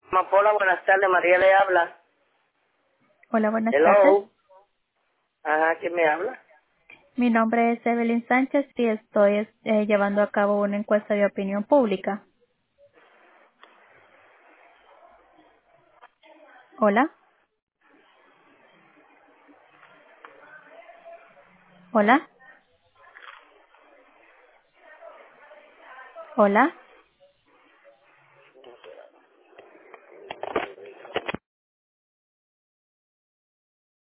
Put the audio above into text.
Amapola, buenas tardes, María le habla. Hola, buenas tardes. Hello. Ajá, ¿quién me habla? Mi nombre es Evelyn Sánchez y estoy llevando a cabo una encuesta de opinión pública. Hola, hola, hola.